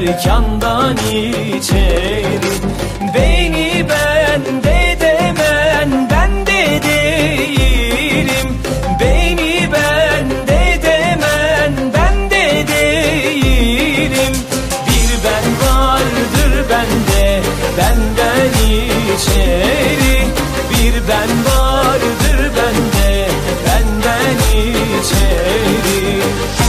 mekandan içeri. Beni bende demen bende değilim. Beni bende demen bende değilim. Bir ben vardır bende, benden içeri. Bir ben vardır bende, benden içeri.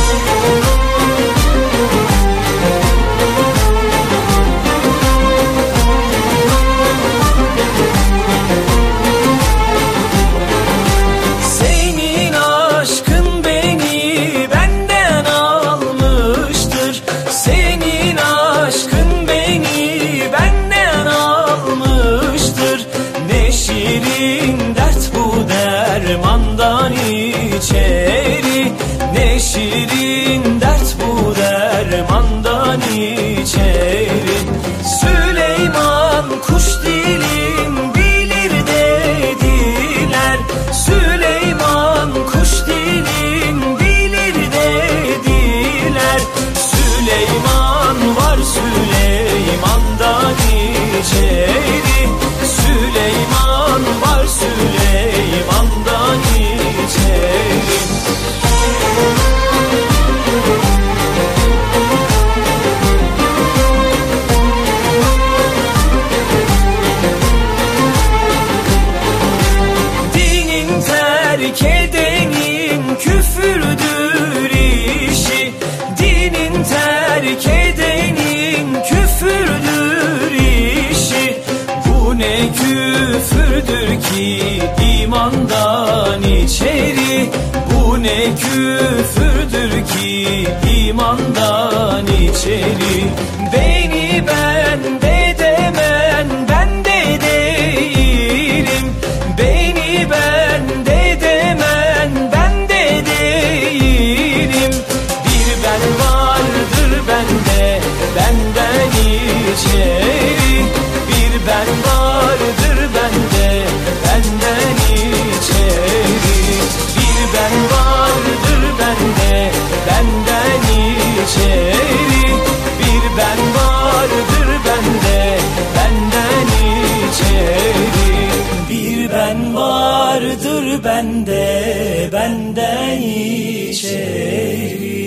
Senin aşkın beni benden almıştır. Senin aşkın beni benden almıştır. Ne şirin dert bu dermandan içeri. Ne şirin dert bu dermandan içeri. Süleyman kuş dilin bilir dediler. Süleyman kuş dilin bilir dediler. Süleyman var Süleyman'dan içeri. Süleyman var Süleyman'dan içeri. Dinin terk edenin küfürdür işi. Dinin terk edenin küfürdür işi. Bu ne küfürdür ki imandan içeri. Bu ne küfürdür ki imandan içeri. Beni bende demen bende değilim. Beni bende demen bende değilim. Bir ben vardır bende, benden içeri. Bir ben vardır bende, benden içeri. Bir ben vardır bende, benden içeri. Bir ben vardır bende, benden içeri. Bir ben vardır bende, benden içeri.